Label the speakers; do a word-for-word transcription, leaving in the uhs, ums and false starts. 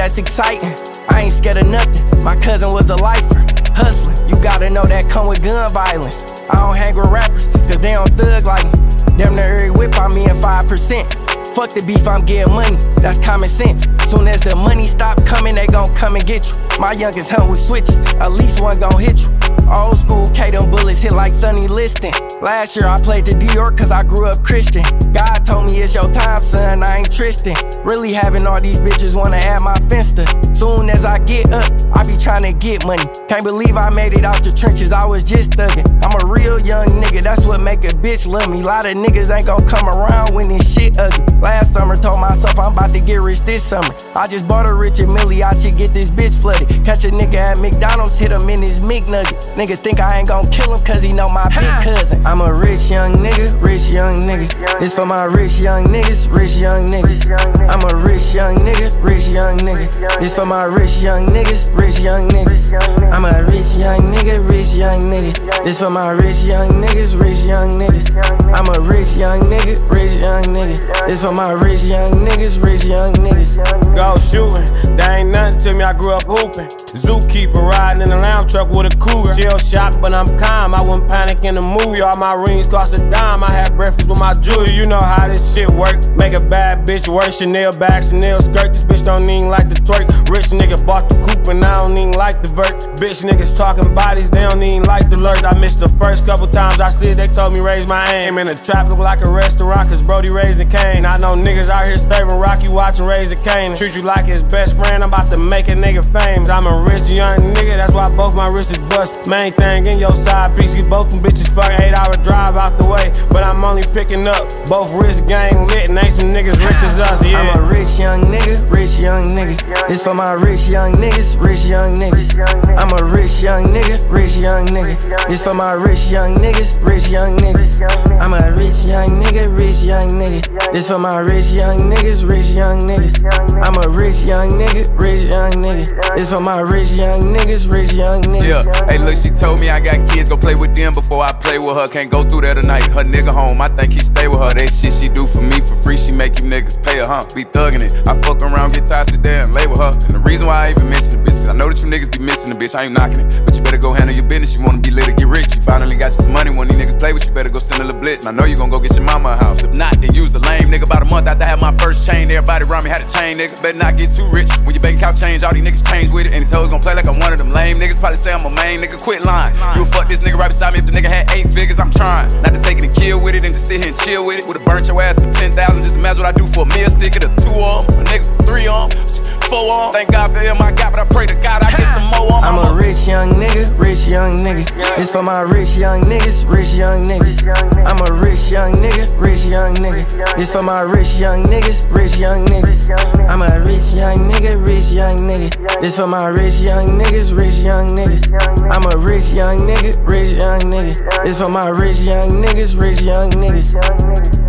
Speaker 1: that's exciting. I ain't scared of nothing, my cousin was a lifer. Hustling, you gotta know that come with gun violence. I don't hang with rappers, cause they don't thug like me. Damn near every whip on me in five percent. Fuck the beef, I'm getting money, that's common sense. Soon as the money stop coming, they gon' come and get you. My youngest hunt with switches, at least one gon' hit you. Old school K, them bullets hit like Sonny Liston. Last year I played to Dior cause I grew up Christian. God told me it's your time, son, I ain't Tristan. Really having all these bitches wanna add my finsta. Soon as I get up, I be tryna get money. Can't believe I made it out the trenches, I was just thuggin'. I'm a real young nigga, that's what make a bitch love me. Lot of niggas ain't gon' come around when this shit ugly. Last summer told myself I'm about to get rich this summer. I just bought a Richard Millie, I should get this bitch flooded. Catch a nigga at McDonald's, hit him in his McNugget. Nigga think I ain't gon' kill him cause he know my big cousin. I'm a rich young nigga, rich young nigga. This for my rich young niggas, rich young niggas. I'm a rich young nigga, rich young nigga. This for my rich young niggas, rich young niggas. I'm a rich young nigga, rich young nigga. This for my rich young niggas, rich young niggas. I'm a rich young nigga, rich young nigga. This for my rich young niggas, rich young niggas.
Speaker 2: Go shooting, that ain't nothing to me, I grew up hooping. Zookeeper riding in a lamb truck with a cougar. Chill shock, but I'm calm, I wouldn't panic in the movie. All my rings cost a dime, I had breakfast with my jewelry. You know how this shit work. Make a bad bitch work, Chanel bag, Chanel skirt. This bitch don't even like the twerk. Rich nigga bought the coupe and I don't even like the vert. Bitch niggas talking bodies, they don't even like the lurk. I missed the first couple times I slid, they told me raise my aim. In the trap look like a restaurant cause Brody raising Cane. I know niggas out here serving Rocky watching Raising Cane. Treat you like his best friend, I'm about to make a nigga famous. I'm a rich young nigga, that's why both my wrists is bust. Main thing in your side piece, you both them bitches fuck. Eight hour drive out the way, but I'm only picking up. Both wrist gang lit and ain't some niggas rich as us, yeah.
Speaker 1: I'm a rich young nigga, rich young nigga. This for my rich young niggas, rich young niggas. I'm a rich young nigga, rich young nigga. This for my rich young niggas, rich young niggas. I'm a rich young nigga, rich young nigga. This for my rich young niggas, rich young niggas. I'm a rich young nigga, rich young nigga. This for my rich young niggas, rich young niggas.
Speaker 3: Yeah, hey look, she told me I got kids, go play with them before I play with her. Can't go through that tonight, her nigga home, I think he stay with her. That shit she do for me for free, she make you niggas pay her, huh? Be thuggin' it, I fuck around, get tired, sit there and lay with her. And the reason why I even mention the bitch, cause I know that you niggas be missing the bitch, I ain't knocking it. But you better go handle your business, you wanna be lit or get rich. You finally got you some money, when these niggas play with you, better go send a little blitz. And I know you gon' go get your mama a house, if not, then use the lame nigga. About a month after I had my first chain, everybody around me had a chain, nigga. Better not get too rich, when your bank account change, all these niggas change with it. And these hoes gon' play like I'm one of them lame niggas, probably say I'm a main nigga, quit lying. You'll fuck this nigga right beside me if the nigga had eight figures, I'm trying. Not to take it and kill with it and just sit here and chill with it. Would've burnt your ass for ten thousand, just imagine what I do for a meal ticket, a two arm, a nigga for three arm, four arm. Thank God for him I got, but I pray to God I get some more on.
Speaker 1: I'm a rich young nigga, rich young nigga. This for my rich young niggas, rich young niggas. I'm a rich young nigga, rich young nigga. This for my rich young niggas, rich young niggas. I'm a rich young nigga, rich young nigga. This for my rich young niggas, rich young niggas. I'm a rich young nigga, rich young nigga. This for my rich young niggas, rich young niggas.